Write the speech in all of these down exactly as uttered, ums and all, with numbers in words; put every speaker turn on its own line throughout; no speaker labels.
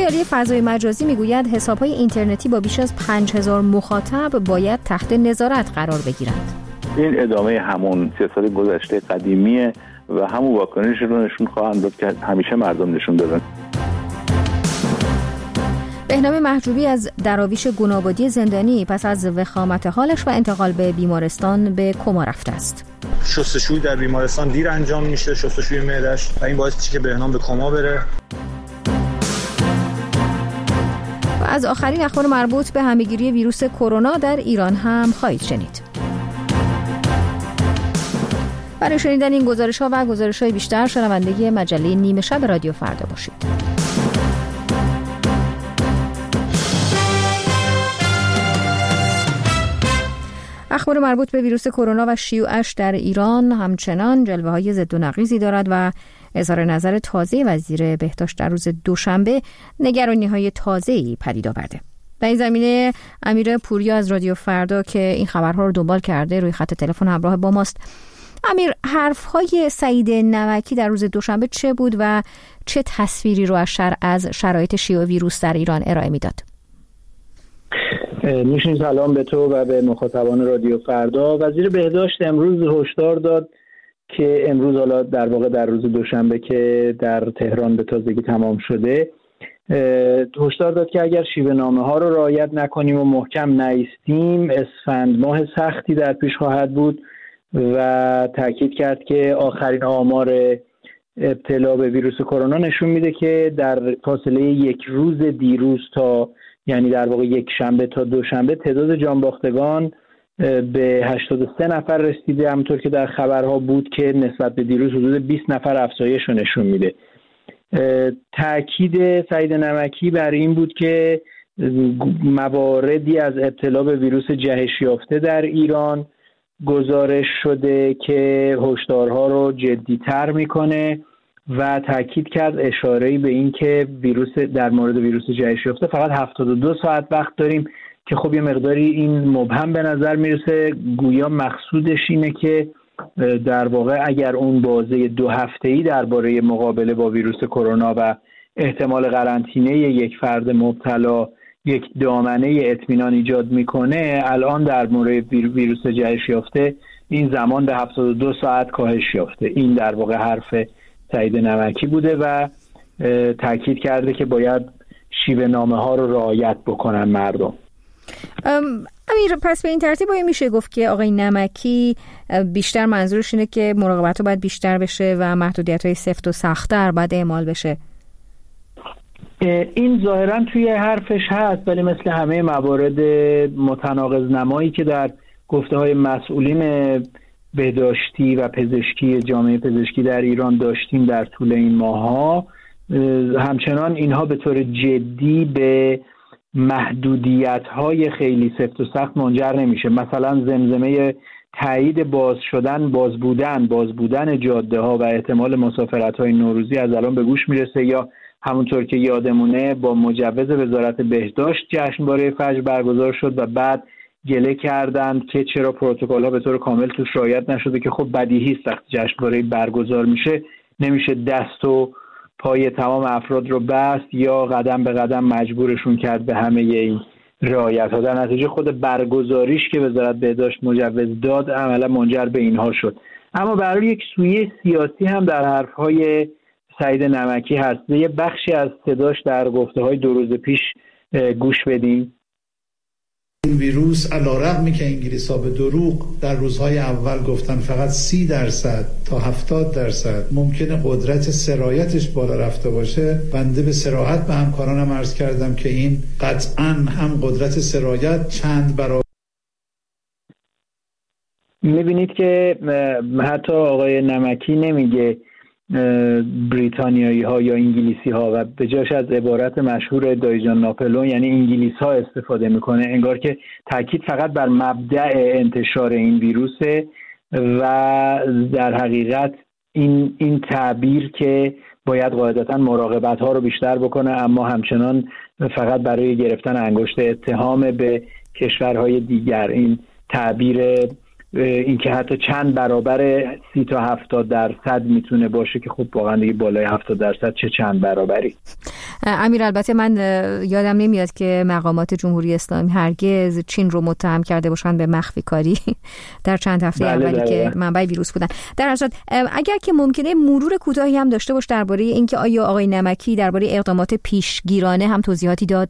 اداره عالی فضای مجازی میگوید حساب‌های اینترنتی با بیش از پنج هزار مخاطب باید تحت نظارت قرار بگیرند.
این ادامه همون سیاست گذشته قدیمیه و همون واکنش رو نشون خواهند داد که همیشه مردم نشون دادن.
بهنام محجوبی از دراویش گنابادی زندانی پس از وخامت حالش و انتقال به بیمارستان به کما رفته است.
شستشوی در بیمارستان دیر انجام میشه، شستشوی معده‌اش، و این باعث میشه که بهنام به کما بره.
و از آخرین اخبار مربوط به همه‌گیری ویروس کرونا در ایران هم خواهید شنید. برای شنیدن این گزارش‌ها و گزارش‌های بیشتر شنونده مجله نیمه شب رادیو فردا باشید. اخبار مربوط به ویروس کرونا و شیوعش در ایران همچنان جلوه‌های ضد و نقیضی دارد و اظهار نظر تازه وزیر بهداشت در روز دوشنبه نگرانی‌های تازه‌ای پدید آورده. در این زمینه امیر پوریا از رادیو فردا که این خبرها رو دنبال کرده روی خط تلفن همراه با ماست. امیر، حرف‌های سعید نمکی در روز دوشنبه چه بود و چه تصویری رو از شر از شرایط شیوع ویروس در ایران ارائه میداد؟
میشین سلام به تو و به مخاطبان رادیو فردا. وزیر بهداشت امروز هشدار داد که امروز حالا در واقع در روز دوشنبه که در تهران به تازگی تمام شده هشدار داد که اگر شیوه نامه ها رو رعایت نکنیم و محکم نایستیم اسفند ماه سختی در پیش خواهد بود و تاکید کرد که آخرین آمار ابتلا به ویروس کرونا نشون میده که در فاصله یک روز دیروز تا یعنی در واقع یک شنبه تا دوشنبه تعداد جانباختگان به هشتاد و سه نفر رسیده، همونطور که در خبرها بود که نسبت به دیروز حدود بیست نفر افزایش رو نشون میده. تأکید سعید نمکی بر این بود که مواردی از ابتلا به ویروس جهش یافته در ایران گزارش شده که هشدارها رو جدی‌تر میکنه و تاکید کرد اشاره‌ای به این که ویروس در مورد ویروس جهش یافته فقط هفتاد و دو ساعت وقت داریم که خب یه مقداری این مبهم به نظر میرسه. گویا مقصودش اینه که در واقع اگر اون بازه دو هفته‌ای درباره مقابله با ویروس کرونا و احتمال قرنطینه یک فرد مبتلا یک دامنه اطمینان ایجاد میکنه، الان در مورد ویروس جهش یافته این زمان به هفتاد و دو ساعت کاهش یافته. این در واقع حرف سعید نمکی بوده و تاکید کرده که باید شیوه نامه ها رو رعایت بکنن مردم.
امیر، پس به این ترتیب باید میشه گفت که آقای نمکی بیشتر منظورش اینه که مراقبت ها باید بیشتر بشه و محدودیت های سفت و سخت‌تر باید اعمال بشه؟
این ظاهرا توی حرفش هست، ولی مثل همه موارد متناقض نمایی که در گفته های مسئولین بهداشتی و پزشکی جامعه پزشکی در ایران داشتیم در طول این ماه‌ها، همچنان اینها به طور جدی به محدودیت‌های خیلی سفت و سخت منجر نمیشه. مثلا زمزمه تایید باز شدن، باز بودن، باز بودن جاده‌ها و احتمال مسافرت‌های نوروزی از الان به گوش میرسه، یا همونطور که یادمونه با مجوز وزارت بهداشت جشنواره فجر برگزار شد و بعد گله کردند که چرا پروتکل‌ها به طور کامل توش رعایت نشده، که خب بدیهی است وقتی جشنواره برگزار میشه نمیشه دست و پای تمام افراد رو بست یا قدم به قدم مجبورشون کرد به همه این رعایت‌ها. در نتیجه خود برگزاریش که وزارت بهداشت مجوز داد عملا منجر به اینها شد. اما برای یک سویه سیاسی هم در حرف‌های سعید نمکی هست. یه بخشی از صداش در گفته‌های دو روز پیش گوش بدیم.
این ویروس علی‌رغمی که انگلیس‌ها به دروغ در روزهای اول گفتن فقط سی درصد تا هفتاد درصد ممکنه قدرت سرایتش بالا رفته باشه، بنده به صراحت به همکارانم عرض کردم که این قطعاً هم قدرت سرایت چند برابر.
می‌بینید که حتی آقای نمکی نمیگه بریتانیایی ها یا انگلیسی ها و به جاش از عبارت مشهور دایجان ناپلون یعنی انگلیس ها استفاده میکنه، انگار که تاکید فقط بر مبدأ انتشار این ویروسه و در حقیقت این این تعبیر که باید قاعدتا مراقبت ها رو بیشتر بکنه، اما همچنان فقط برای گرفتن انگشت اتهام به کشورهای دیگر. این تعبیر اینکه حتی چند برابر سی تا هفتاد درصد میتونه باشه که خب واقعا دیگه بالای هفتاد درصد چه چند برابری.
امیر، البته من یادم نمیاد که مقامات جمهوری اسلامی هرگز چین رو متهم کرده باشن به مخفی کاری در چند هفته
بله
اولی که منبع ویروس بودن. در اصل اگر که ممکنه مرور کوتاهی هم داشته باش درباره اینکه آیا آقای نمکی درباره اقدامات پیشگیرانه هم توضیحاتی داد؟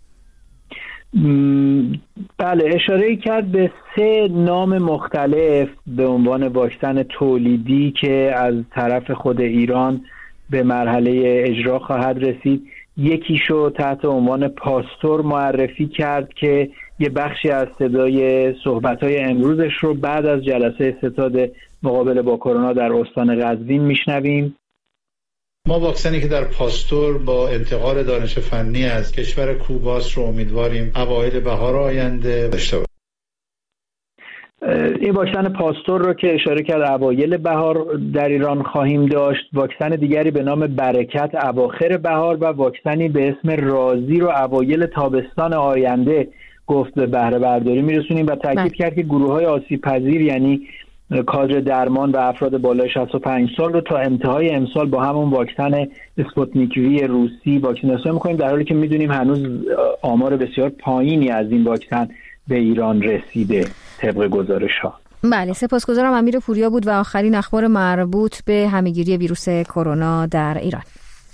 بله، اشاره کرد به سه نام مختلف به عنوان واکسن تولیدی که از طرف خود ایران به مرحله اجرا خواهد رسید. یکیشو تحت عنوان پاستور معرفی کرد که یه بخشی از صدای صحبت‌های امروزش رو بعد از جلسه ستاد مقابله با کرونا در استان قزوین میشنویم.
ما واکسنی که در پاستور با انتقال دانش فنی از کشور کوباس رو امیدواریم اوایل بهار آینده داشته باشیم.
این واکسن پاستور رو که اشاره کرد اوایل بهار در ایران خواهیم داشت. واکسن دیگری به نام برکت اواخر بهار و واکسنی به اسم رازی رو اوایل تابستان آینده گفت به بهره برداری میرسونیم و تاکید کرد که گروه‌های آسیب پذیر یعنی کادر درمان و افراد بالای شصت و پنج سال رو تا انتهای امسال با همون واکسن اسپوتنیک وی روسی واکسیناسیون می‌کنیم، در حالی که می‌دونیم هنوز آمار بسیار پایینی از این واکسن به ایران رسیده طبق گزارش‌ها.
بله، سپاسگزارم. امیر پوریا بود و آخرین اخبار مربوط به همه‌گیری ویروس کرونا در ایران.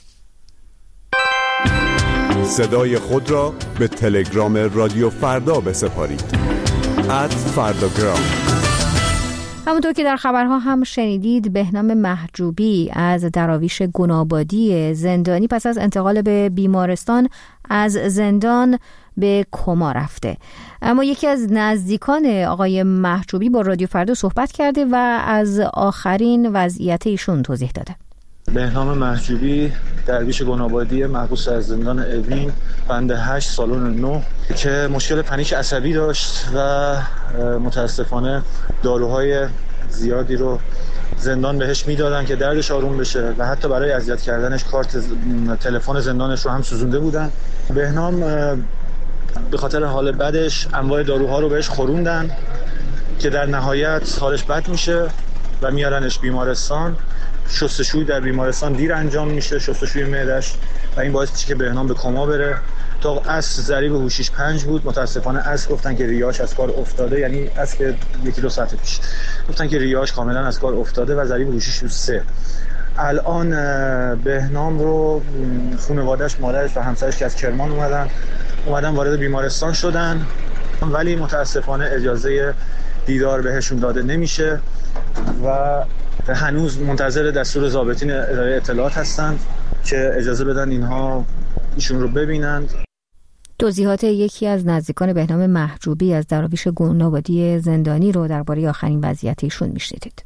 صدای خود را به تلگرام رادیو فردا بسپارید. ات فرداگرام.
همونطور که در خبرها هم شنیدید، بهنام محجوبی از دراویش گنابادی زندانی پس از انتقال به بیمارستان از زندان به کما رفته. اما یکی از نزدیکان آقای محجوبی با رادیو فردا صحبت کرده و از آخرین وضعیت ایشون توضیح داده.
بهنام محجوبی درویش گنابادی محبوس از زندان اوین بند هشت سالن نه که مشکل پنیک عصبی داشت و متاسفانه داروهای زیادی رو زندان بهش میدادن که دردش آروم بشه و حتی برای اذیت کردنش کارت تلفن زندانش رو هم سوزونده بودن. بهنام به خاطر حال بدش انواع داروها رو بهش خوروندن که در نهایت حالش بد میشه و میارنش بیمارستان. شستشوی در بیمارستان دیر انجام میشه، شستشوی معده‌اش، و این باعث میشه که بهنام به کما بره. تا اصل ضریب هوشیش پنج بود. متاسفانه اصل گفتن که ریه‌اش از کار افتاده، یعنی اصل یکی دو ساعت پیش گفتن که ریه‌اش کاملا از کار افتاده و ضریب هوشیش رو سه. الان بهنام رو خانواده‌اش، مادرش و همسرش که از کرمان اومدن اومدن وارد بیمارستان شدن، ولی متاسفانه اجازه دیدار بهشون داده نمیشه و هنوز منتظر دستور ضابطین اداره اطلاعات هستند که اجازه بدن اینها ایشون رو ببینند.
توضیحات یکی از نزدیکان بهنام محجوبی از دراویش گنابادی زندانی رو درباره آخرین وضعیت ایشون میشنیدید.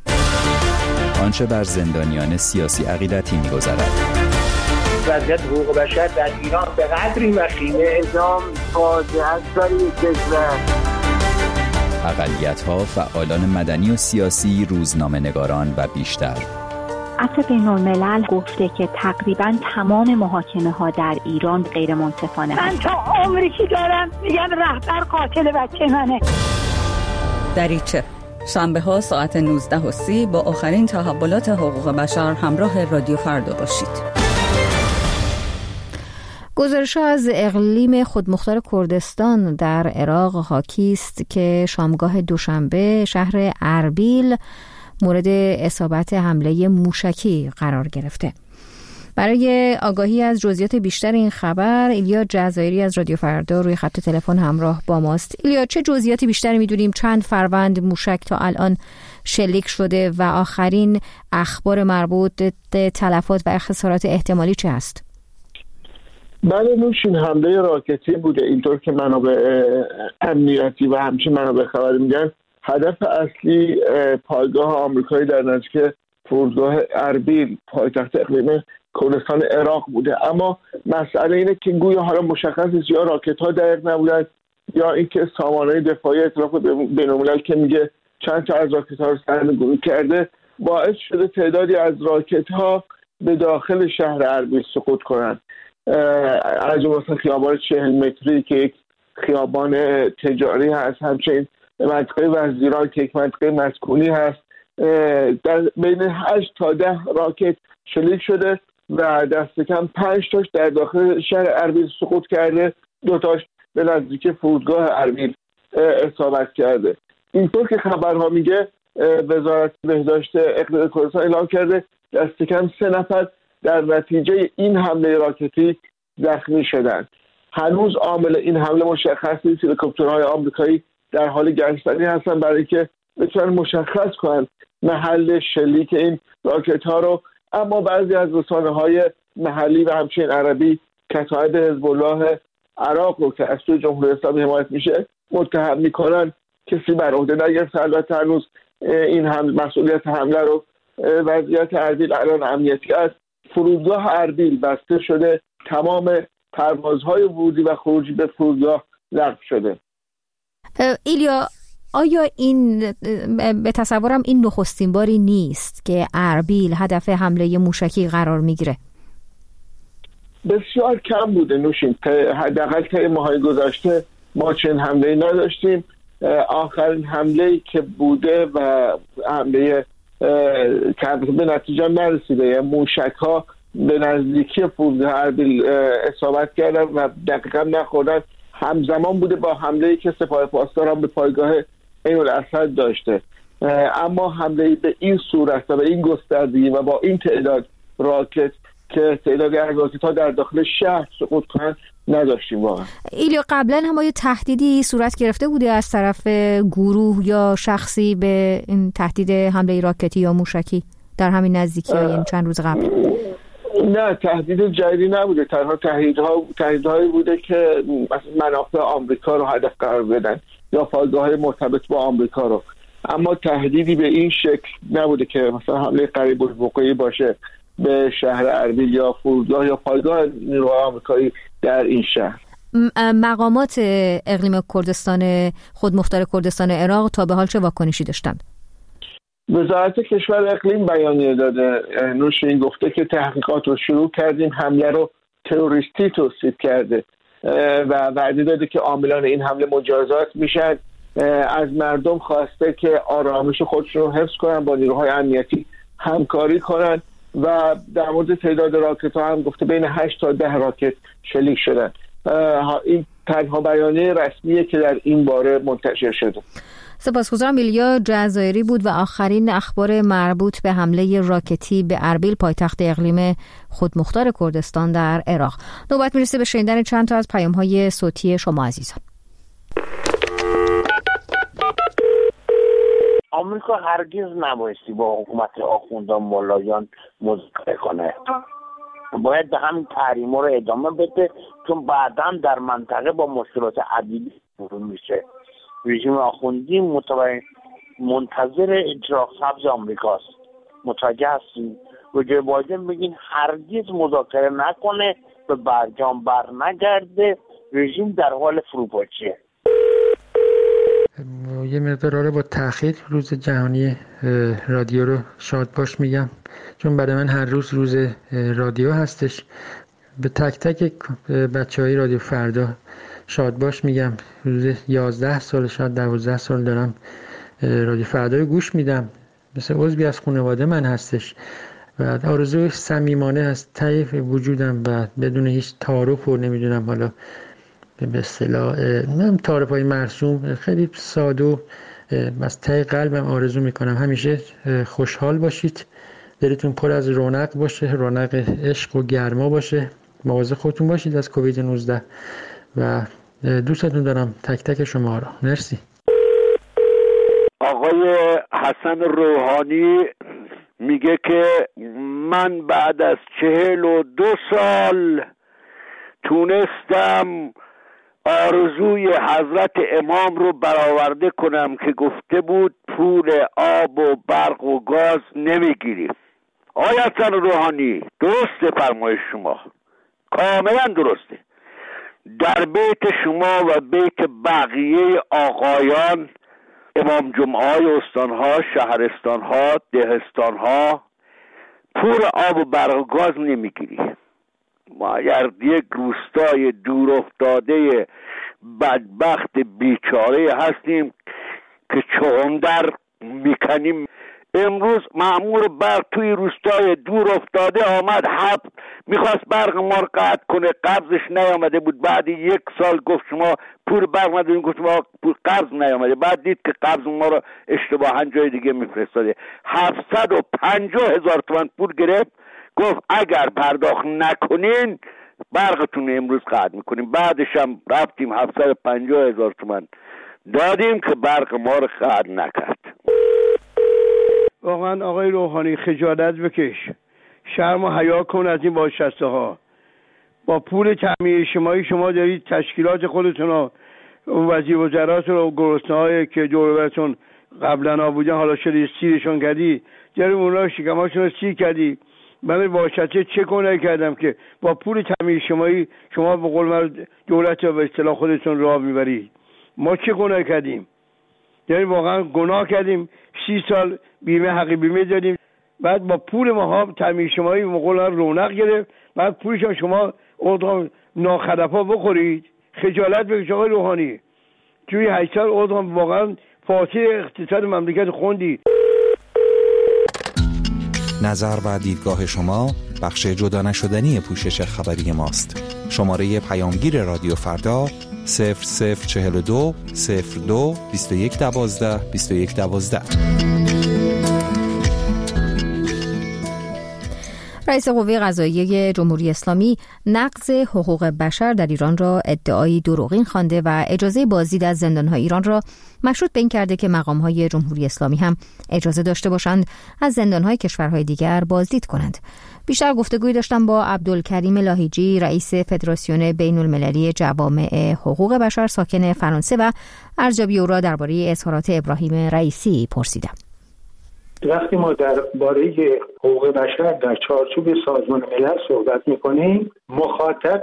آنچه بر زندانیان سیاسی عقیدتی می‌گذرد.
وضعیت حقوق بشر در ایران به قدری وخیمه، اعدام فاجعه است در این کشور.
اقلیت‌ها، فعالان مدنی و سیاسی، روزنامه‌نگاران و بیشتر.
عفو بین‌الملل گفته که تقریباً تمام محاکمه‌ها در ایران غیر منصفانه
من تا عمری که دارم میگم رهبر قاتل بچه منه.
دریچه شنبه ها ساعت نوزده و سی با آخرین تحولات حقوق بشر همراه رادیو فردا باشید.
گزارش از اقلیم خودمختار کردستان در عراق حاکی است که شامگاه دوشنبه شهر اربیل مورد اصابت حمله موشکی قرار گرفته. برای آگاهی از جزئیات بیشتر این خبر، ایلیا جزایری از رادیو فردا روی خط تلفن همراه با ماست. ایلیا، چه جزئیاتی بیشتری می‌دونیم؟ چند فروند موشک تا الان شلیک شده و آخرین اخبار مربوط به تلفات و خسارات احتمالی چه است؟
بله، نوشین حمله راکتی بوده، اینطور که منابع امنیتی و همچنین منابع خبری میگن. هدف اصلی پایگاه آمریکایی در نزدیک فرودگاه اربیل پایتخت اقلیم کردستان عراق بوده، اما مسئله اینه که گویا حالا مشخص نیست یا راکت ها دقیق نبودن یا اینکه سامانه دفاعی ائتلاف بین‌الملل که میگه چند تا از راکت ها رو سرنگونی کرده باعث شده تعدادی از راکت ها به داخل شهر اربیل سقوط کنند. از جمله خیابان چهل متری که یک خیابان تجاری هست، همچنین منطقه وزیران که یک منطقه مسکونی هست در بین هشت تا ده راکت شلیک شده و دست کم پنج تاش در داخل شهر اربیل سقوط کرده، دو تاش به نزدیک فرودگاه اربیل اصابت کرده. اینطور که خبرها میگه وزارت بهداشت اقلیم کردستان اعلام کرده دست کم سه نفر در نتیجه این حمله راکتی زخمی شدند. هنوز عامل این حمله مشخص نیست. هلیکوپترهای آمریکایی در حال گشتنی هستن برای اینکه بتونن مشخص کنن محل شلیک این راکت ها رو، اما بعضی از رسانه‌های محلی و همچنین عربی کتایب حزب الله عراق رو که از سوی جمهوری اسلامی حمایت میشه متهم میکنن. کسی بر عهده نگرفته. البته هنوز این هم مسئولیت حمله رو وضعیت اربیل الان امنیتی است. فرودگاه اربیل بسته شده، تمام پروازهای ورودی و خروجی به فرودگاه لغو شده.
ایلیا، آیا این به تصورم این نخستین باری نیست که اربیل هدف حمله موشکی قرار میگیره؟
بسیار کم بوده نوشین. حداقل طی ماهای گذشته ما چنین حمله‌ای نداشتیم. آخرین حمله‌ای که بوده و حمله که به نتیجه نرسیده، یعنی موشک‌ها به نزدیکی فرودگاه اربیل اصابت کردن و دقیقا نخوردن، همزمان بوده با حمله‌ای که سپاه پاسداران به پایگاه عین الاسد داشته. اما حمله‌ای به این صورت و به این گستردگی و با این تعداد راکت که تعدادی از راکت‌ها در داخل شهر سقوط کنند نداشتیم واقعا.
ایلیا، قبلا هم آیا تهدیدی صورت گرفته بوده از طرف گروه یا شخصی به این تهدید حمله راکتی یا موشکی در همین نزدیکی ها این چند روز قبل؟
نه، تهدید جدی نبوده. تنها تهدیدها تهدیدهایی بوده که مثلا منافع آمریکا رو هدف قرار بدن یا پایگاه‌های مرتبط با آمریکا رو، اما تهدیدی به این شکل نبوده که مثلا حمله قریب الوقوع باشه به شهر اربیل یا فرودگاه یا پایگاه نیروهای آمریکایی در این شهر.
مقامات اقلیم کردستان خودمختار کردستان عراق تا به حال چه واکنشی داشتند؟
وزارت کشور اقلیم بیانیه داده. نوشین گفته که تحقیقات رو شروع کردیم، حمله رو تروریستی توصیف کرده و وعده داده که عاملان این حمله مجازات میشن. از مردم خواسته که آرامش خودشون رو حفظ کنن، با نیروهای امنیتی همکاری کنن و در مورد تعداد راکت ها هم گفته بین هشت تا ده راکت شلیک شدن. این تنها بیانیه رسمیه که در این باره منتشر شده.
سپاسگزارم. ایلیا جزایری بود و آخرین اخبار مربوط به حمله راکتی به اربیل، پایتخت اقلیم خودمختار کردستان در عراق. نوبت میرسه به شنیدن چند تا از پیام‌های صوتی شما عزیزان.
آمریکا هرگز نبایستی با حکومت آخوندان ملایان مذاکره کنه. باید به همین تحریما رو ادامه بده، چون بعداً در منطقه با مشکلات عدیدی برو میشه. رژیم آخوندی متوجه منتظر اجرا سبز آمریکاست. متوجه هستیم؟ و جو بایدن بگین هرگز مذاکره نکنه، به برجام بر نگرده، رژیم در حال فروپاشیه.
یه مقدار با تأخیر روز جهانی رادیو رو شاد باش میگم، چون برای من هر روز روز رادیو هستش. به تک تک بچه های رادیو فردا شاد باش میگم. روز یازده سال شاید دوازده سال دارم رادیو فردا رو گوش میدم، مثل عضوی از خانواده من هستش و آرزوی صمیمانه از ته وجودم و بدون هیچ تعارف و نمیدونم حالا به اصطلاح من تعارف‌های مرسوم، خیلی ساده و از ته قلبم آرزو میکنم همیشه خوشحال باشید، دلتون پر از رونق باشه، رونق عشق و گرما باشه، مواظب خودتون باشید از کووید نوزده و دوستتون دارم تک تک شما را. مرسی.
آقای حسن روحانی میگه که من بعد از چهل و دو سال تونستم آرزوی حضرت امام رو برآورده کنم که گفته بود پول آب و برق و گاز نمیگیریم. آقای حسن روحانی درسته فرمایش شما، کاملا درسته. در بیت شما و بیت بقیه آقایان امام جمعه های استانها، شهرستانها، دهستانها پول آب و برق و گاز نمیگیری. ما یک روستای دور افتاده بدبخت بیچاره هستیم که چوندر میکنیم. امروز مأمور برق توی روستای دور افتاده آمد هفت میخواست برق ما رو قطع کنه، قبضش نیامده بود. بعد یک سال گفت شما پول برق نداریم، گفت ما پول قبض نیامده. بعد دید که قبض ما رو اشتباها جای دیگه میفرستاده. هفتصد و پنجاه هزار تومان پول گرفت، گفت اگر پرداخت نکنین برقتون امروز قطع میکنیم. بعدش هم رفتیم هفتصد و پنجاه هزار تومان دادیم که برق ما رو قطع نکرد.
واقعا آقای روحانی خجالت بکش، شرم و حیا کن از این بازنشسته ها. با پول تامین اجتماعی شما دارید تشکیلات خودتون رو، وزیر وزراتون رو، گرسنه‌هایی که دور براتون قبلا بودن حالا شده سیرشون کردی، داریم اونا شکماشون رو سیر کردی. من بازنشسته چه گناهی کردم که با پول تامین اجتماعی شما به قول من دولت رو به اصطلاح خودتون راه میبرید؟ ما چه گناهی کردیم؟ یعنی واقعا گناه کردیم. سی سال بیمه حقی بیمه دادیم، بعد با پول ما ها تامین اجتماعی مقول رونق گرفت، بعد پولش هم شما اون ناخلفا بخورید. خجالت بکش آقای روحانی. توی هشت سال اون واقعا فاتح اقتصاد مملکت خوندی.
نظر و دیدگاه شما بخش جدا نشدنی پوشش خبری ماست. شماره پیامگیر رادیو فردا صفر صفر چهل و دو صفر دو بیست و یک دوازده بیست و یک دوازده.
رئیس قوه قضاییه جمهوری اسلامی نقض حقوق بشر در ایران را ادعایی دروغین خوانده و اجازه بازدید از زندان‌های ایران را مشروط به این کرده که مقام‌های جمهوری اسلامی هم اجازه داشته باشند از زندان‌های کشورهای دیگر بازدید کنند. بیشتر گفتگوی داشتم با عبدالکریم لاهیجی، رئیس فدراسیون بین المللی جوامع حقوق بشر ساکن فرانسه و ارزیابی او را درباره اظهارات ابراهیم رئیسی پرسیدم.
وقتی ما درباره حقوق بشر در چارچوب سازمان ملل صحبت می‌کنیم، مخاطب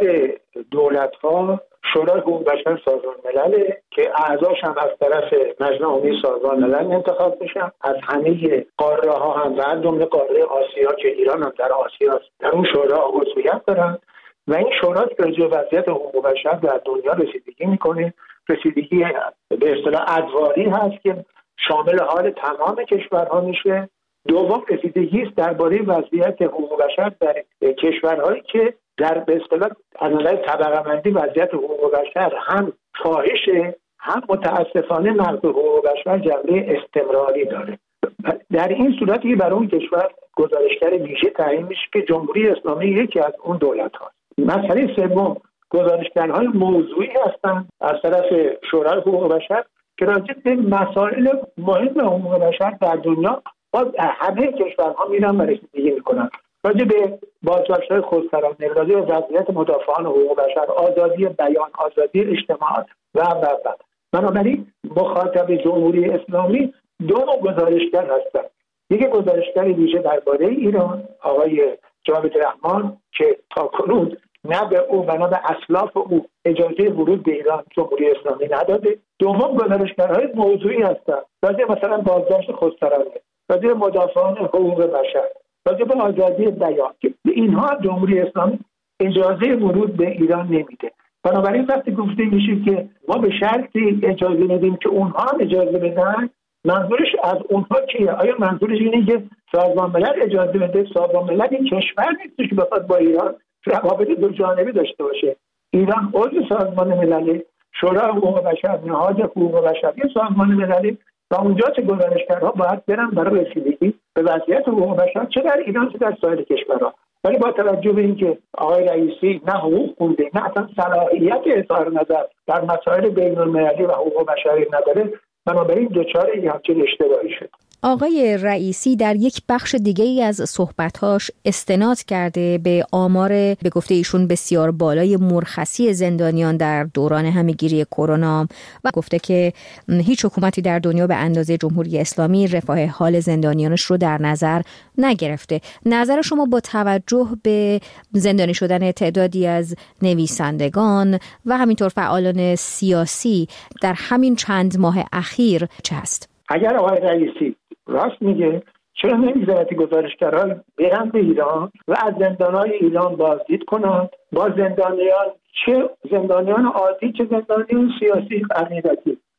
دولت‌ها شورای حقوق بشر سازمان ملل که اعضاش هم از طرف مجمع عمومی سازمان ملل انتخاب میشن، از همه قاره ها هم و از جمله قاره آسیا که ایران هم در آسیا است در اون شورا عضویت دارن و این شورا راجع به وضعیت حقوق بشر در دنیا رسیدگی میکنه. رسیدگی به اصطلاح ادواری هست که شامل حال تمام کشورها میشه. دوم رسیدگی است درباره وضعیت حقوق بشر در کشورهایی که در به اصطلاح از نظر طبقه بندی وضعیت حقوق بشر هم فاحشه هم متاسفانه نقض حقوق بشر جنبه استمراری داره. در این صورتی که برای اون کشور گزارشگر ویژه تعیین میشه که جمهوری اسلامی یکی از اون دولت هاست. مسئله سوم گزارشگرهای موضوعی هستند از طرف شورای حقوق بشر که راجع به مسائل مهم حقوق بشر در دنیا با همه کشورها میرن و رسیدگی میکنن. راجع به بازداشت‌های خودسرانه، راجع به وضعیت مدافعان حقوق بشر، آزادی بیان، آزادی اجتماعات و و و بنابراین مخاطب جمهوری اسلامی دو نوع گزارشگر هستند. یکی گزارشگر ویژه درباره ایران آقای جاوید رحمان که تاکنون نه به او و نه به اسلاف او اجازه ورود به ایران جمهوری اسلامی نداده. دوم گزارشگرهای موضوعی هستند راجع مثلا بازداشت خودسرانه، راجع به مدافعان حقوق بشر، راجع به آزادی بیان که اینها جمهوری اسلامی اجازه ورود به ایران نمیده. بنابراین وقتی گفته میشه که ما به شرطی اجازه میدیم که اونها هم اجازه بدن، منظورش از اونها چیه؟ آیا منظورش اینه که سازمان ملل اجازه بده؟ سازمان ملل این کشور نیست که بخواد با ایران روابط دو جانبه داشته باشه. ایران عضو سازمان ملل، شورای حقوق بشر، نهاد حقوق بشر یه سازمان مللی و اونجا چه گزارشگرها باید برن برای رسیدگی به وضعیت حقوق بشر چه در ایران چه در سایر کشورها. ولی با توجه به اینکه آقای رئیسی نه حقوق خونده نه اصلا صلاحیت اظهار نظر در مسائل بین المللی و حقوق بشری نداره، بنابراین دچار یه همچین اشتباهی شد.
آقای رئیسی در یک بخش دیگه ای از صحبت‌هاش استناد کرده به آمار به گفته ایشون بسیار بالای مرخصی زندانیان در دوران همه‌گیری کرونا و گفته که هیچ حکومتی در دنیا به اندازه جمهوری اسلامی رفاه حال زندانیانش رو در نظر نگرفته. نظر شما با توجه به زندانی شدن تعدادی از نویسندگان و همینطور فعالان سیاسی در همین چند ماه اخیر چه هست؟
اگر آقای رئیسی راست میگه چرا نمیذاره گزارشگرها برن به ایران و از زندانهای ایران بازدید کنند، با زندانیان چه زندانیان عادی چه زندانیان سیاسی عقیدتی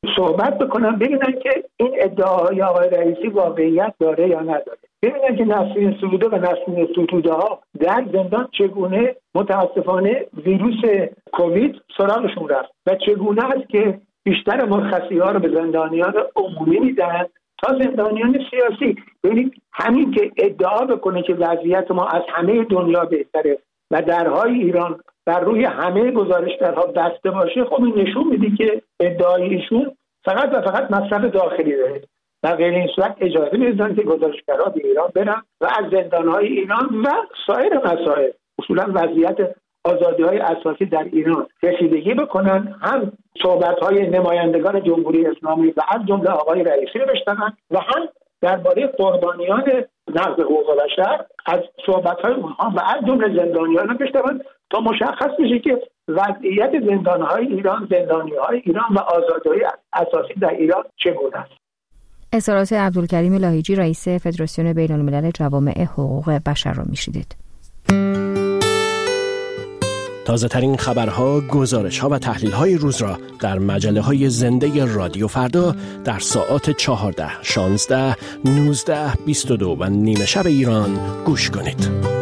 صحبت بکنن، ببینن که این ادعاهای آقای رئیسی واقعیت داره یا نداره، ببینن که نسرین سروده و نسرین ستوده ها در زندان چگونه متاسفانه ویروس کووید سراغشون رفت و چگونه است که بیشتر مرخصی ها رو به زندانیان عمومی میدن تا زندانیان سیاسی. ببینید همین که ادعا بکنه که وضعیت ما از همه دنیا بهتره و درهای ایران بر روی همه گزارشگرها بسته باشه، خب این نشون میده که ادعای ایشون فقط و فقط مصرف داخلی داره و غیر این صورت اجازه میدن که گزارشگرها به ایران برن و از زندانهای ایران و سایر مسائل اصولا وضعیت آزادی‌های اساسی در ایران رسیدگی بکنن، هم صحبت‌های نمایندگان جمهوری اسلامی و از جمله آقای رئیسی رو بشنون و هم درباره قربانیان نقض حقوق بشر از صحبت‌های اونها و از جمله زندانیان رو بشنون تا مشخص بشه که وضعیت زندان‌های ایران، زندانی‌های ایران و آزادی‌های اساسی در ایران چگونه است.
اظهارات عبدالکریم لاهیجی رئیس فدراسیون بین‌الملل جوامع حقوق بشر را میشنیدید.
تازه ترین خبرها، گزارش‌ها و تحلیل‌های روز را در مجله‌های زنده رادیو فردا در ساعات چهارده، شانزده، نوزده، بیست و دو و نیمه شب ایران گوش کنید.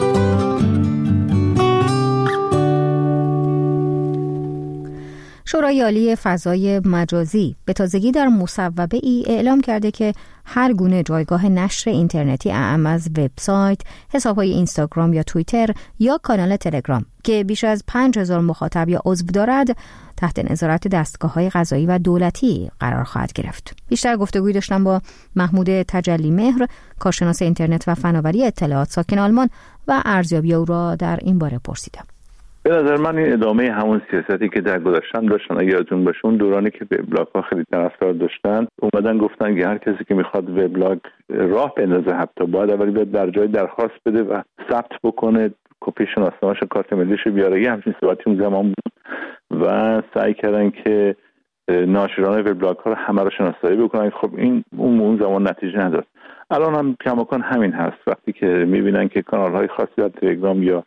شورای عالی فضای مجازی به تازگی در مصوبه ای اعلام کرده که هر گونه جایگاه نشر اینترنتی اعم از وبسایت، حساب‌های اینستاگرام یا توییتر یا کانال تلگرام که بیش از پنج هزار مخاطب یا عضو دارد تحت نظارت دستگاه‌های قضایی و دولتی قرار خواهد گرفت. بیشتر گفتگوی داشتم با محمود تجلی مهر، کارشناس اینترنت و فناوری اطلاعات ساکن آلمان و ارزیابی او را در این باره پرسیدم.
به نظر من این ادامه همون سیاستی که در گذشته داشتن. اگه یادتون باشه اون دورانی که وبلاگ ها خیلی طرفدار داشتن، اومدن گفتن که هر کسی که میخواد وبلاگ راه بندازه حتی باید اولی بیاد در جای درخواست بده و ثبت بکنه، کپی شناسنامه‌اش، کارت ملیش بیاره. یه همچین صحبتی اون زمان بود و سعی کردن که ناشران وبلاگ ها رو همه رو شناسایی بکنن. خب این اون زمان نتیجه نداد. الان هم کماکان همین هست. وقتی که میبینن که کانال های خاصی در تلگرام یا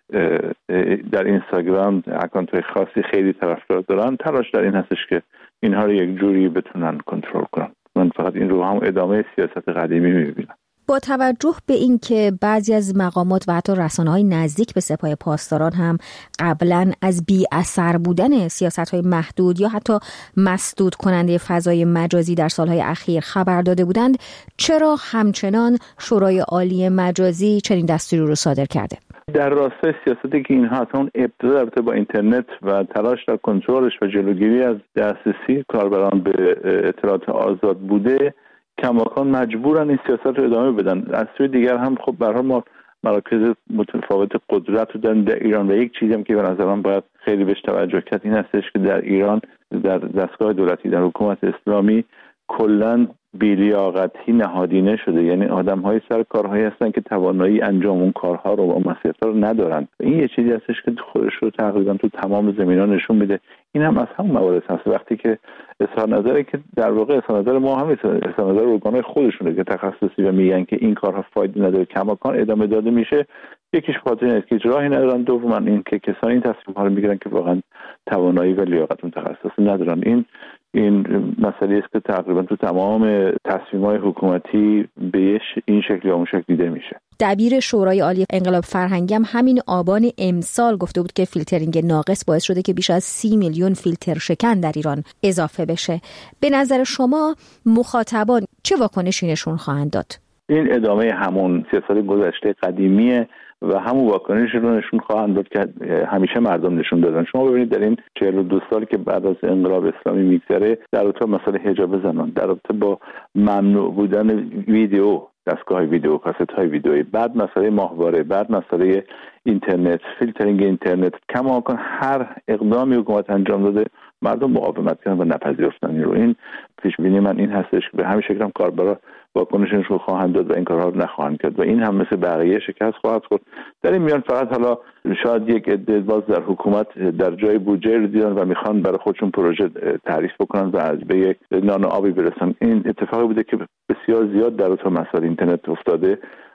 در اینستاگرام اکانت خاصی خیلی طرفدار دارن، تلاش در این هستش که اینها رو یک جوری بتونن کنترل کنن. من فقط این رو هم ادامه سیاست قدیمی میبینم.
با توجه به اینکه بعضی از مقامات و حتی رسانه‌های نزدیک به سپاه پاسداران هم قبلا از بی اثر بودن سیاست‌های محدود یا حتی مسدود کننده فضای مجازی در سالهای اخیر خبر داده بودند، چرا همچنان شورای عالی مجازی چنین دستوری رو صادر کرده؟
در راستای سیاستی که اینها اون ابتدا رابطه با اینترنت و تلاش در کنترلش و جلوگیری از دسترسی کاربران به اطلاعات آزاد بوده، کماکان مجبورن این سیاست رو ادامه بدن. از سوی دیگر هم خب به هر حال ما مراکز متفاوت قدرت رو داریم در ایران و یک چیزی هم که به نظر من باید خیلی بهش توجه کرد این هستش که در ایران در دستگاه دولتی، در حکومت اسلامی کلاً بی‌لیاقتی نهادینه شده. یعنی آدم‌های سر کارهایی هستن که توانایی انجام اون کارها رو و مسئولیت‌ها رو ندارن. این یه چیزی هستش که خودش رو تقریبا تو تمام زمینا نشون میده. این هم از همون موارد هست. وقتی که اظهار نظری که در واقع اظهار نظر ما هم اظهار نظر ارگان‌های خودشونه که تخصصی و میگن که این کارها فایده نداره، کماکان ادامه داده میشه. یکیش خاطر اینه که راهی ندارن، دوم این که کسانی این تصمیم‌ها رو میگیرن که واقعا توانایی و لیاقت اون تخصصی ندارن. این این مسئله است که تقریبا تو تمام تصمیم‌های حکومتی به این شکل یا اون شکل دیده میشه.
دبیر شورای عالی انقلاب فرهنگی هم همین آبان امسال گفته بود که فیلترینگ ناقص باعث شده که بیش از سی میلیون فیلتر شکن در ایران اضافه بشه. به نظر شما مخاطبان چه واکنشی نشون خواهند داد؟
این ادامه همون سیاست گذشته قدیمیه و همون واکنش رو نشون خواهند داد که همیشه مردم نشون دادن. شما ببینید در این چهل و دو سال که بعد از انقلاب اسلامی میگذره، در رابطه با مسئله حجاب زنان، در رابطه با ممنوع بودن ویدیو، دستگاه ویدیو، کاست های ویدیویی، بعد مسئله ماهواره، بعد مسئله اینترنت، فیلترینگ اینترنت، کماکان هر اقدامی حکومت انجام داده مردم مقاومت کردن و نپذیرفتن این رو. این پیش بینی من این هستش که به همین شکل هم کاربرا واکنشش رو خواهند داد و این کارها رو نخواهند کرد و این هم مثل بقیه شکست خواهد خورد. در این میان فقط حالا شاید یک عده باز در حکومت در جای بودجه رو دیدن و میخوان برای خودشون پروژه تعریف بکنن و از به یک نان آبی برسن. این اتفاقی بوده که بسیار زیاد در اون مسائل اینترنت افتاده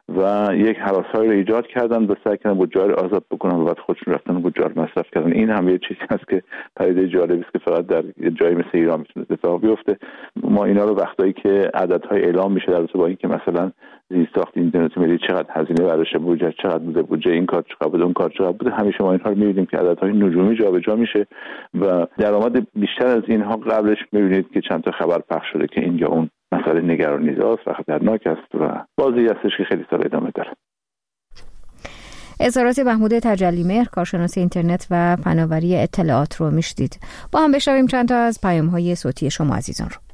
و یک هراس‌هایی رو ایجاد کردن و سعی کردن بودجه رو آزاد بکنن و بعد خودشون رفتن بودجه رو مصرف کردن. این هم یه چیزی هست که پدیده جالبی است که فقط در جایی مثل ایران میتونه اتفاق بیفته. ما اینا رو وقتایی که عددهای اعلام میشه در رابطه با اینکه مثلا زیرساخت اینترنت ملی چقدر هزینه براش بودجه چقدر بوده، بودجه این کار چقدر بوده، اون کار چقدر بوده، همیشه ما اینها رو می‌بینیم که عددهای نجومی جابجا میشه و درآمد بیشتر از اینها قبلش می‌بینید که چند تا خبر پخش شده که این یا اون مسئله نگرانی‌زاست و خطرناک است و بازی هستش که خیلی سال ادامه داره.
اظهارات محمود تجلی‌مهر، کارشناس اینترنت و فناوری اطلاعات رو میشدید. با هم بشنویم چند تا از پیام‌های صوتی شما عزیزان رو.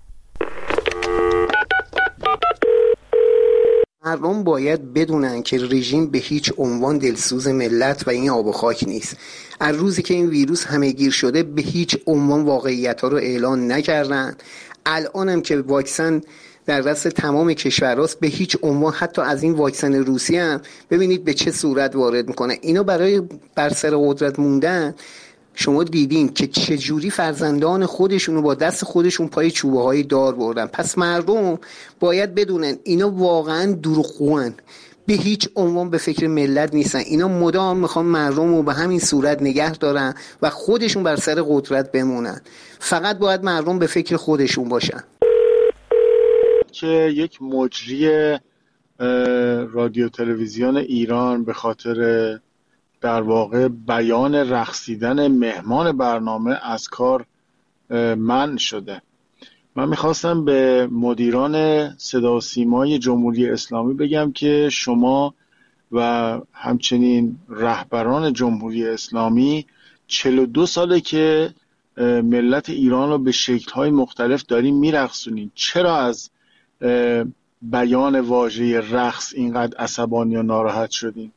مردم باید بدونن که رژیم به هیچ عنوان دلسوز ملت و این آب و خاک نیست. از روزی که این ویروس همه‌گیر شده به هیچ عنوان واقعیت‌ها رو اعلان نکردن. الانم که واکسن در دست تمام کشورهاست به هیچ عنوان، حتی از این واکسن روسی هم ببینید به چه صورت وارد میکنه. اینا برای بر سر قدرت موندن شما دیدین که چجوری فرزندان خودشونو با دست خودشون پای چوبه های دار بردن. پس مردم باید بدونن اینا واقعا دروغگوان، به هیچ عنوان به فکر ملت نیستن. اینا مدام میخوان مردم رو به همین صورت نگه دارن و خودشون بر سر قدرت بمونن. فقط باید مردم به فکر خودشون باشن.
که یک مجری رادیو تلویزیون ایران به خاطر در واقع بیان رقصیدن مهمان برنامه از کار منع شده. من میخواستم به مدیران صدا و سیمای جمهوری اسلامی بگم که شما و همچنین رهبران جمهوری اسلامی چهل و دو ساله که ملت ایران رو به شکل‌های مختلف دارین میرقصونین. چرا از بیان واژه رقص اینقدر عصبانی و ناراحت شدین؟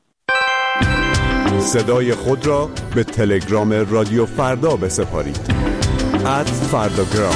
صدای خود را به تلگرام رادیو فردا بسپارید. ات فرداگرام.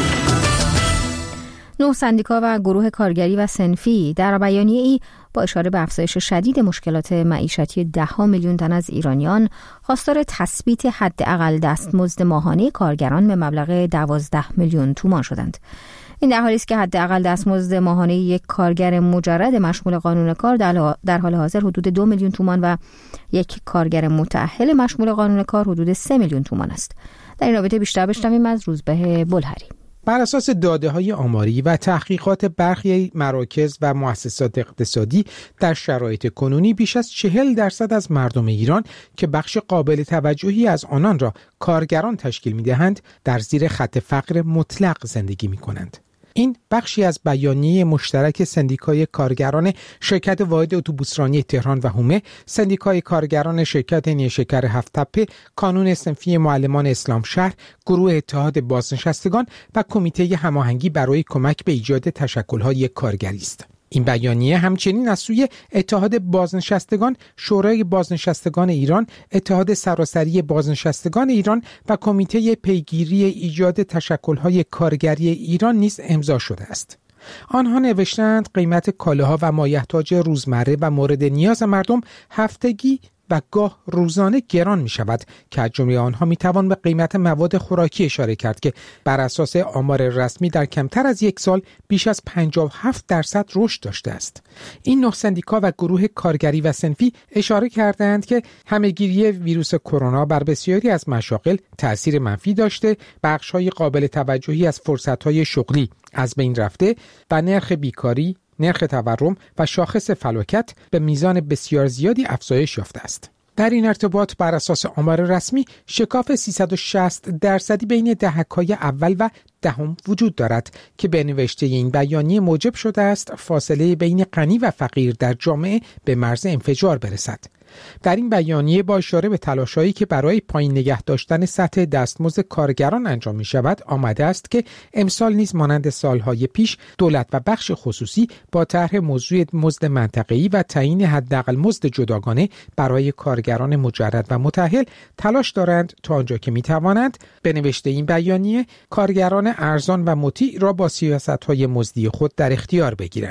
نه سندیکا و گروه کارگری و صنفی در بیانیه ای با اشاره به افزایش شدید مشکلات معیشتی ده ها میلیون تن از ایرانیان خواستار تثبیت حداقل دستمزد ماهانه کارگران به مبلغ دوازده میلیون تومان شدند. این در حالی است که حداقل دستمزد ماهانه یک کارگر مجرد مشمول قانون کار در حال حاضر حدود دو میلیون تومان و یک کارگر متأهل مشمول قانون کار حدود سه میلیون تومان است. در این رابطه بیشتر بشنویم از روزبه بلهری.
بر اساس داده‌های آماری و تحقیقات برخی مراکز و مؤسسات اقتصادی در شرایط کنونی بیش از چهل درصد از مردم ایران که بخش قابل توجهی از آنان را کارگران تشکیل می‌دهند در زیر خط فقر مطلق زندگی می‌کنند. این بخشی از بیانیه مشترک سندیکای کارگران شرکت واحد اتوبوسرانی تهران و هومه، سندیکای کارگران شرکت نیشکر هفت‌تپه، کانون صنفی معلمان اسلام شهر، گروه اتحاد بازنشستگان و کمیته هماهنگی برای کمک به ایجاد تشکل‌های کارگری است. این بیانیه همچنین از سوی اتحاد بازنشستگان، شورای بازنشستگان ایران، اتحاد سراسری بازنشستگان ایران و کمیته پیگیری ایجاد تشکل‌های کارگری ایران نیز امضا شده است. آنها نوشتند قیمت کالاها و مایحتاج روزمره و مورد نیاز مردم هفتگی و گاه روزانه گران می شود که از جمله آنها می توان به قیمت مواد خوراکی اشاره کرد که بر اساس آمار رسمی در کمتر از یک سال بیش از پنجاه و هفت درصد رشد داشته است. این نه سندیکا و گروه کارگری و صنفی اشاره کردند که همه‌گیری ویروس کرونا بر بسیاری از مشاغل تأثیر منفی داشته، بخش‌های قابل توجهی از فرصت‌های شغلی از بین رفته و نرخ بیکاری، نرخ تورم و شاخص فلاکت به میزان بسیار زیادی افزایش یافته است. در این ارتباط بر اساس آمار رسمی شکاف سیصد و شصت درصدی بین دهک‌های اول و دهم وجود دارد که به نوشته این بیانیه موجب شده است فاصله بین غنی و فقیر در جامعه به مرز انفجار برسد. در این بیانیه با اشاره به تلاش‌هایی که برای پایین نگه داشتن سطح دستمزد کارگران انجام می شود آمده است که امسال نیز مانند سالهای پیش دولت و بخش خصوصی با طرح موضوع مزد منطقه‌ای و تعیین حداقل مزد جداگانه برای کارگران مجرد و متأهل تلاش دارند تا آنجا که می توانند به نوشته این بیانیه کارگران ارزان و مطیع را با سیاست‌های مزدی خود در اختیار بگیرند.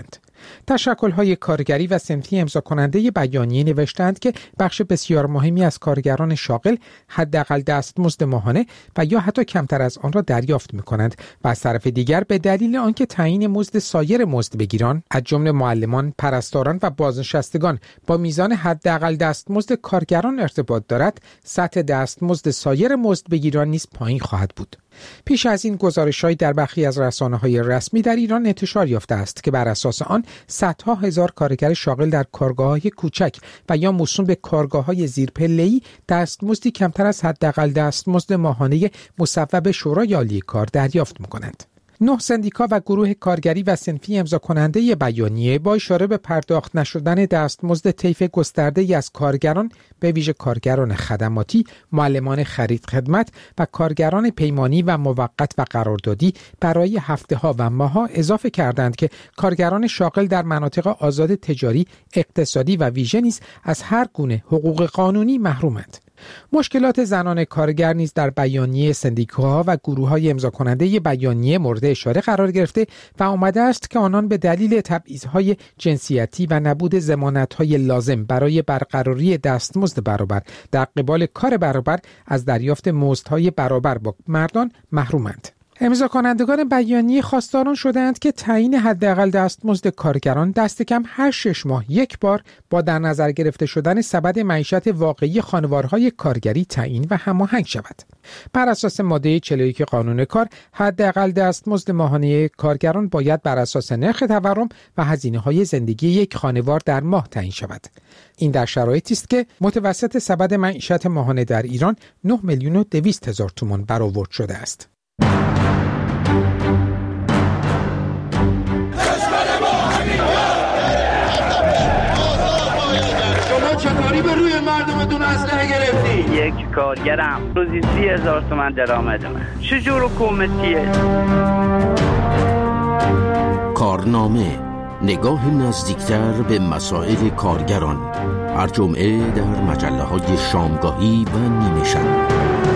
تشکل‌های کارگری و صنفی امضا کننده بیانیه نوشتند که بخش بسیار مهمی از کارگران شاغل حداقل دستمزد ماهانه و یا حتی کمتر از آن را دریافت می‌کنند و از طرف دیگر به دلیل آنکه تعیین مزد سایر مزدبگیران از جمله معلمان، پرستاران و بازنشستگان با میزان حداقل دستمزد کارگران ارتباط دارد، سطح دستمزد سایر مزدبگیران نیز پایین خواهد بود. پیش از این گزارش‌هایی در برخی از رسانه‌های رسمی در ایران انتشار یافته است که بر اساس آن صدها هزار کارگر شاغل در کارگاه‌های کوچک و یا موسوم به کارگاه‌های زیرپله‌ای دستمزدی کمتر از حداقل دستمزد ماهانه مصوب شورای عالی کار دریافت می‌کنند. نه سندیکا و گروه کارگری و صنفی امضا کننده بیانیه با اشاره به پرداخت نشدن دستمزد طیف گسترده‌ای از کارگران به ویژه کارگران خدماتی، معلمان خرید خدمت و کارگران پیمانی و موقت و قراردادی برای هفته‌ها و ماه‌ها اضافه کردند که کارگران شاغل در مناطق آزاد تجاری، اقتصادی و ویژه نیز از هر گونه حقوق قانونی محرومند. مشکلات زنان کارگر نیز در بیانیه سندیکاها و گروه‌های امضا کننده بیانیه مورد اشاره قرار گرفته و آمده است که آنان به دلیل تبعیض‌های جنسیتی و نبود ضمانت‌های لازم برای برقراری دستمزد برابر در قبال کار برابر از دریافت مزدهای برابر با مردان محرومند. امضا کنندگان بیانیه خواستاران شدند که تعیین حداقل دستمزد کارگران دست کم هر شش ماه یک بار با در نظر گرفته شدن سبد معیشت واقعی خانوارهای کارگری تعیین و هماهنگ شود. بر اساس ماده چهل و یک قانون کار، حداقل دستمزد ماهانه کارگران باید بر اساس نرخ تورم و هزینه‌های زندگی یک خانوار در ماه تعیین شود. این در شرایطی است که متوسط سبد معیشت ماهانه در ایران نه میلیون و دویست هزار تومان برآورد شده است.
چطوری به روی مردمتون اسلحه گرفتی؟ یک کارگرم روزی سی هزار تومن درآمدمه. چجور حکومتیه؟
کارنامه، نگاه نزدیکتر به مسائل کارگران، هر جمعه در مجله‌های شامگاهی و نیمه شب.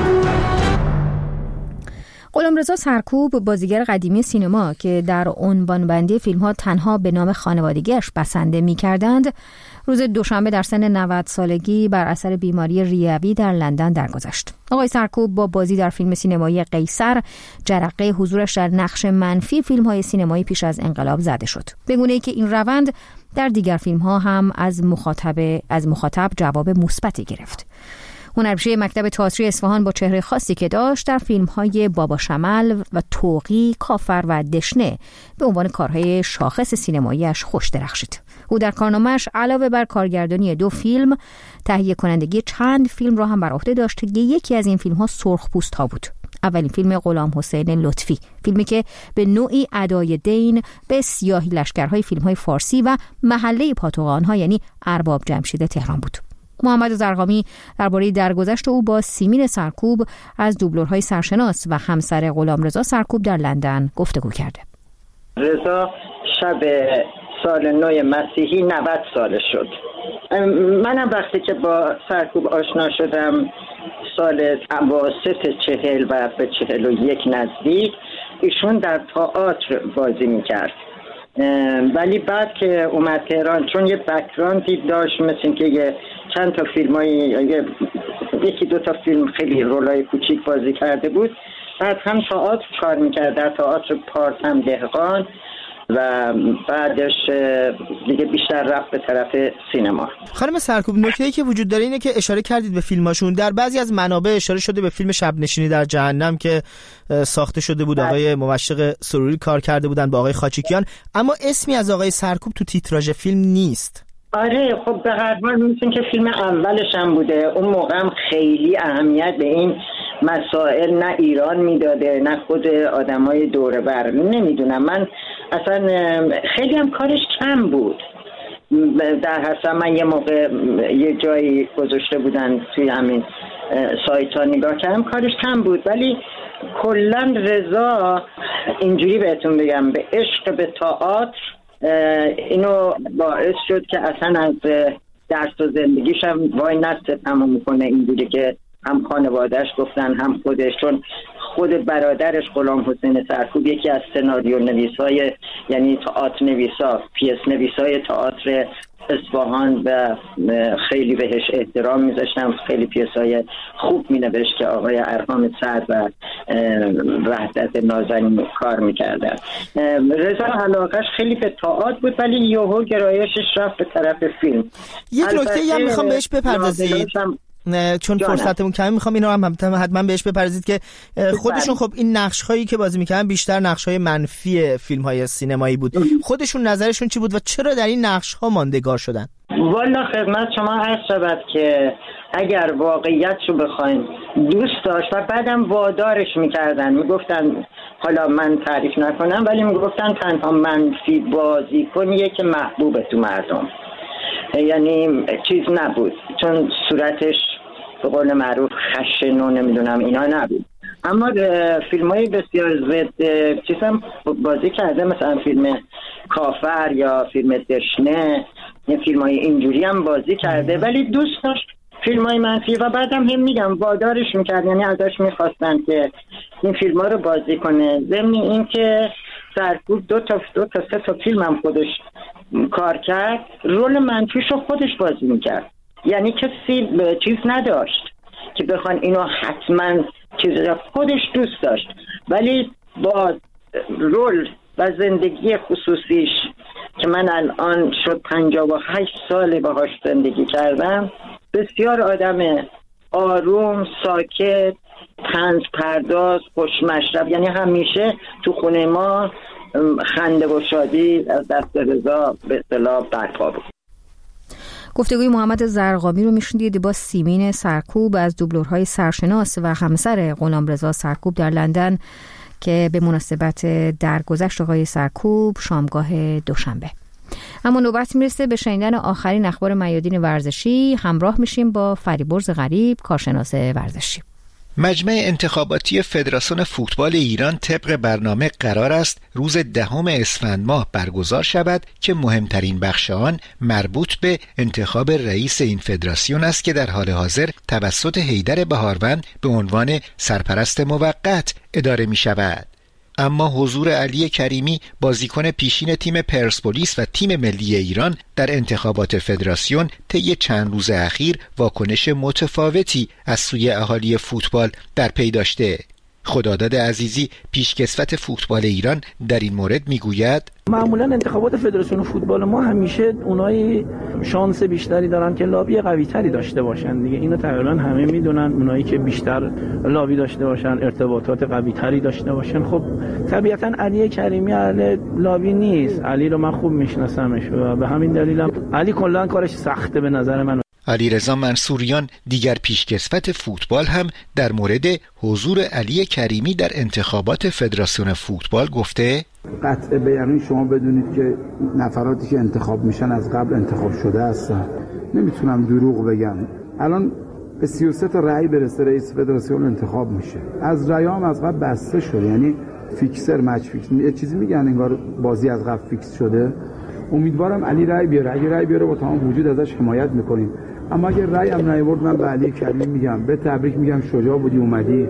غلامرضا سرکوب، بازیگر قدیمی سینما که در عنوانبندی فیلم‌ها تنها به نام خانوادگیش بسنده می‌کردند، روز دوشنبه در سن نود سالگی بر اثر بیماری ریوی در لندن درگذشت. آقای سرکوب با بازی در فیلم سینمایی قیصر، جرقه حضورش در نقش منفی فیلم‌های سینمایی پیش از انقلاب زده شد. به گونه‌ای که این روند در دیگر فیلم‌ها هم از مخاطب از مخاطب جواب مثبتی گرفت. هنرپیشه مکتب تئاتری اصفهان با چهره خاصی که داشت در فیلم‌های بابا شمل و توقی، کافر و دشنه به عنوان کارهای شاخص سینمایی‌اش خوش درخشید. او در کارنامه‌اش علاوه بر کارگردانی دو فیلم، تهیه کنندگی چند فیلم را هم بر عهده داشت که یکی از این فیلم‌ها سرخپوست‌ها بود. اولین فیلم غلام حسین لطفی، فیلمی که به نوعی ادای دین به سیاهی لشکرهای فیلم‌های فارسی و محله پاتوقان‌ها یعنی ارباب جمشید تهران بود. محمد زرقامی درباره درگذشت او با سیمین سرکوب از دوبلورهای سرشناس و همسر غلامرضا سرکوب در لندن گفتگو کرده.
رضا شب سال نو مسیحی نود سالش شد. منم وقتی که با سرکوب آشنا شدم سال اواسط چهل و به چهل و یک نزدیک، ایشون در تئاتر بازی میکرد، ولی بعد که اومد تهران چون یه بک‌گراندی داشت، مثل که یه چند تا فیلمای یکی دو تا فیلم خیلی رولای کوچیک بازی کرده بود، بعد هم تئاتر کار میکرد در تئاتر پارس هم دهقان و بعدش دیگه بیشتر رفت به طرف سینما.
خانم سرکوب، نکته‌ای که وجود داره اینه که اشاره کردید به فیلماشون، در بعضی از منابع اشاره شده به فیلم شب نشینی در جهنم که ساخته شده بود، آقای موشق سروری کار کرده بودن با آقای خاچیکیان، اما اسمی از آقای سرکوب تو تیتراژ فیلم نیست.
آره خب به هر حال می‌تونم که فیلم اولش هم بوده، اون موقع هم خیلی اهمیت به این مسائل نه ایران میداده نه خود آدمای دوره بر، نمیدونم، من اصلا خیلی هم کارش کم بود. در حسن من یه موقع یه جایی گذاشته بودن توی همین سایت ها نگاه کردم، کارش کم بود، ولی کلا رضا اینجوری بهتون بگم به عشق به تئاتر اینو باعث شد که اصلا از درس و زندگیش هم وای نسته تمام میکنه، اینجوری که هم خانوادهش گفتن هم خودش، چون خود برادرش غلام حسین سرکوب یکی از سناریو نویسای یعنی تئاتر نویسا پیس نویسای تئاتر اصفهان و خیلی بهش احترام میذاشتم، خیلی پیسای خوب مینوشت که آقای ارهام سعد و وحدت نازنین کار میکردن. رضا علاقش خیلی به تئاتر بود ولی یهو گرایشش رفت به طرف فیلم.
یک نکته هم میخوام بهش بپردازید چون فرصتمون کمی، میخوام اینا هم حتما بهش بپردازید که خودشون خب این نقش هایی که بازی میکردن بیشتر نقش های منفی فیلم های سینمایی بود، خودشون نظرشون چی بود و چرا در این نقش ها ماندگار شدن؟
والا خدمت شما عرض شود که اگر واقعیت رو بخوایم دوست داشت و بعدم وادارش میکردن، میگفتن حالا من تعریف نکنم ولی میگفتن تنها منفی بازی کنیه که محبوبه تو مردم، یعنی چیز نبود چون صورتش به قول معروف خشن و نمیدونم اینا نبود. اما فیلم های بسیار زد چیزم بازی کرده، مثلا فیلم کافر یا فیلم دشنه، یه فیلم های اینجوری هم بازی کرده ولی دوست داشت فیلم های منفی و بعدم هم میگم وادارش میکرد، یعنی ازش میخواستن که این فیلم ها رو بازی کنه. ضمن این که سرکوب دو تا دو تا سه تا فیلم هم خودش کار کرد، رول منفیشو خودش بازی میکرد، یعنی کسی چیز نداشت که بخوان اینو حتما چیز، خودش دوست داشت ولی با رول و زندگی خصوصیش که من الان شد پنجاه و هشت سال باهاش زندگی کردم، بسیار آدم آروم، ساکت، طنز پرداز، خوشمشرب، یعنی همیشه تو خونه ما خنده و شادی از دست رضا به اصطلاح برپا بود.
گفتگوی محمد زرقامی رو میشنیدید با سیمین سرکوب از دوبلورهای سرشناس و همسر غلامرضا سرکوب در لندن که به مناسبت درگذشت آقای سرکوب شامگاه دوشنبه. اما نوبت میرسه به شنیدن آخرین اخبار میادین ورزشی. همراه میشیم با فریبرز غریب، کارشناس ورزشی.
مجمع انتخاباتی فدراسیون فوتبال ایران طبق برنامه قرار است روز دهم اسفند ماه برگزار شود که مهمترین بخش آن مربوط به انتخاب رئیس این فدراسیون است که در حال حاضر توسط حیدر بهاروند به عنوان سرپرست موقت اداره می شود. اما حضور علی کریمی بازیکن پیشین تیم پرسپولیس و تیم ملی ایران در انتخابات فدراسیون طی چند روز اخیر واکنش متفاوتی از سوی اهالی فوتبال در پی داشته. خداداد عزیزی پیشکسوت فوتبال ایران در این مورد میگوید
معمولا انتخابات فدراسیون فوتبال ما همیشه اونایی شانس بیشتری دارن که لابی قوی تری داشته باشن دیگه، اینو تقریبا همه میدونن، اونایی که بیشتر لابی داشته باشن، ارتباطات قوی تری داشته باشن. خب طبیعتا علی کریمی اهل لابی نیست، علی رو من خوب میشناسمش و به همین دلیلم علی کلا کارش سخته به نظر من.
علیرضا منصوریان دیگر پیشکسوت فوتبال هم در مورد حضور علی کریمی در انتخابات فدراسیون فوتبال گفته
قطع به یقین شما بدونید که نفراتی که انتخاب میشن از قبل انتخاب شده هستن، نمیتونم دروغ بگم. الان به سی و سه تا رأی برسه رئیس فدراسیون انتخاب میشه، از رأی هم از قبل بسته شده، یعنی فیکسر مچ فیکس، یه چیزی میگن انگار بازی از قبل فیکس شده. امیدوارم علی رأی بیاره، اگه رأی بیاره با تمام وجود ازش حمایت میکنیم، اما اگه رأی هم نیاورد من به علی کریمی میگم به تبریک میگم، شجاع بودی اومدی.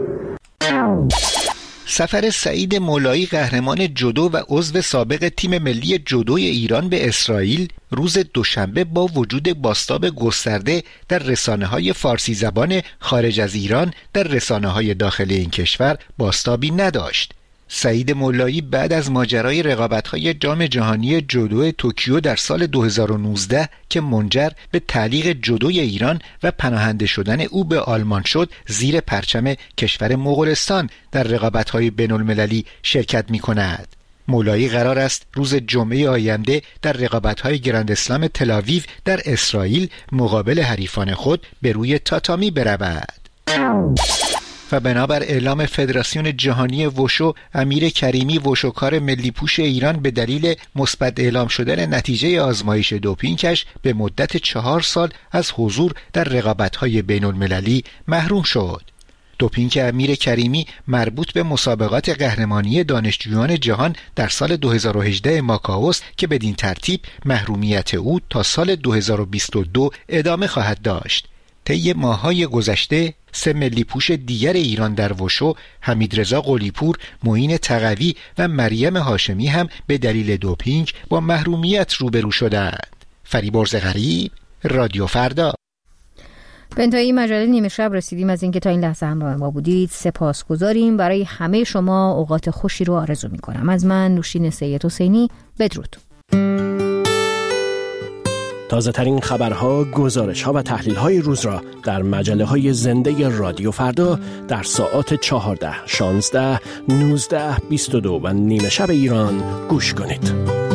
سفر سعید مولایی قهرمان جودو و عضو سابق تیم ملی جودوی ایران به اسرائیل روز دوشنبه با وجود بازتاب گسترده در رسانه‌های فارسی زبان خارج از ایران در رسانه‌های داخل این کشور بازتابی نداشت. سعید مولایی بعد از ماجرای رقابت‌های جام جهانی جودو توکیو در سال دو هزار و نوزده که منجر به تعلیق جودوی ایران و پناهنده شدن او به آلمان شد، زیر پرچم کشور مغولستان در رقابت‌های بین‌المللی شرکت می‌کند. مولایی قرار است روز جمعه آینده در رقابت‌های گرند اسلم تل‌آویو در اسرائیل مقابل حریفان خود به روی تاتامی برود. و بنابر اعلام فدراسیون جهانی وشو، امیر کریمی وشوکار ملی پوش ایران به دلیل مثبت اعلام شدن نتیجه آزمایش دوپینگش به مدت چهار سال از حضور در رقابت‌های بین‌المللی محروم شد. دوپینگ امیر کریمی مربوط به مسابقات قهرمانی دانشجویان جهان در سال دو هزار و هجده ماکائوست که بدین ترتیب محرومیت او تا سال دو هزار و بیست و دو ادامه خواهد داشت. طی ماه‌های گذشته سه ملی پوش دیگر ایران در وشو، حمیدرضا قلی‌پور، معین تقوی و مریم هاشمی هم به دلیل دوپینگ با محرومیت روبرو شدند. فریبرز غریب، رادیو فردا.
به انتهای مجله نیمه شب رسیدیم. از اینکه تا این لحظه همراه ما بودید سپاسگزاریم. برای همه شما اوقات خوشی رو آرزو می‌کنم. از من نوشین سید حسینی، بدرود.
تازه ترین خبرها، گزارش‌ها و تحلیل‌های روز را در مجله‌های زنده رادیو فردا در ساعات چهارده، شانزده، نوزده، بیست و دو و نیمه شب ایران گوش کنید.